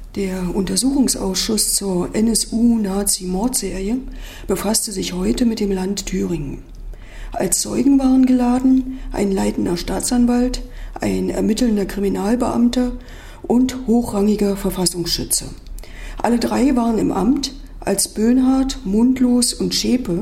Der Untersuchungsausschuss zur NSU-Nazi-Mordserie befasste sich heute mit dem Land Thüringen. Als Zeugen waren geladen ein leitender Staatsanwalt, ein ermittelnder Kriminalbeamter und hochrangiger Verfassungsschütze. Alle drei waren im Amt, als Böhnhardt, Mundlos und Zschäpe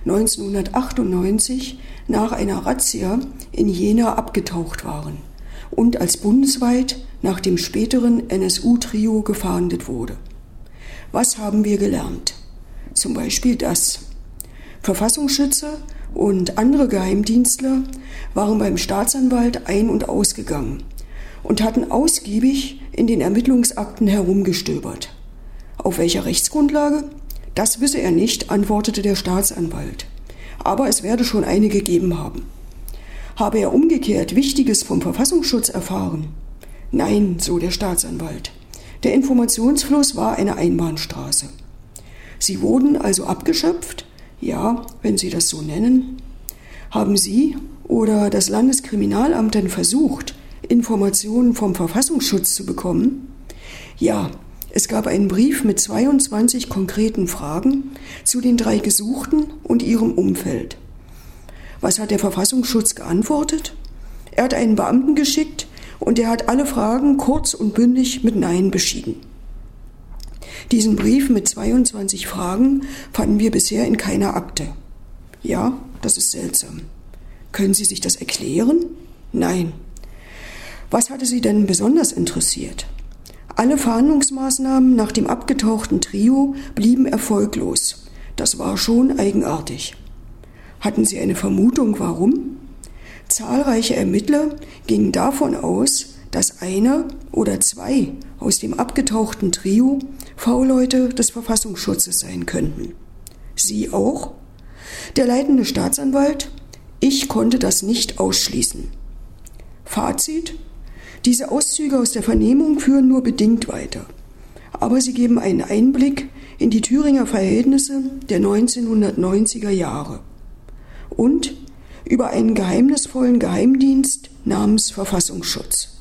1998 nach einer Razzia in Jena abgetaucht waren und als bundesweit nach dem späteren NSU-Trio gefahndet wurde. Was haben wir gelernt? Zum Beispiel das: Verfassungsschützer und andere Geheimdienstler waren beim Staatsanwalt ein- und ausgegangen und hatten ausgiebig in den Ermittlungsakten herumgestöbert. Auf welcher Rechtsgrundlage? Das wisse er nicht, antwortete der Staatsanwalt. Aber es werde schon eine gegeben haben. Habe er umgekehrt Wichtiges vom Verfassungsschutz erfahren? Nein, so der Staatsanwalt. Der Informationsfluss war eine Einbahnstraße. Sie wurden also abgeschöpft? Ja, wenn Sie das so nennen. Haben Sie oder das Landeskriminalamt denn versucht, Informationen vom Verfassungsschutz zu bekommen? Ja, es gab einen Brief mit 22 konkreten Fragen zu den drei Gesuchten und ihrem Umfeld. Was hat der Verfassungsschutz geantwortet? Er hat einen Beamten geschickt und er hat alle Fragen kurz und bündig mit Nein beschieden. Diesen Brief mit 22 Fragen fanden wir bisher in keiner Akte. Ja, das ist seltsam. Können Sie sich das erklären? Nein. Was hatte Sie denn besonders interessiert? Alle Fahndungsmaßnahmen nach dem abgetauchten Trio blieben erfolglos. Das war schon eigenartig. Hatten Sie eine Vermutung, warum? Zahlreiche Ermittler gingen davon aus, dass einer oder zwei aus dem abgetauchten Trio V-Leute des Verfassungsschutzes sein könnten. Sie auch? Der leitende Staatsanwalt? Ich konnte das nicht ausschließen. Fazit: Diese Auszüge aus der Vernehmung führen nur bedingt weiter. Aber sie geben einen Einblick in die Thüringer Verhältnisse der 1990er Jahre und über einen geheimnisvollen Geheimdienst namens Verfassungsschutz.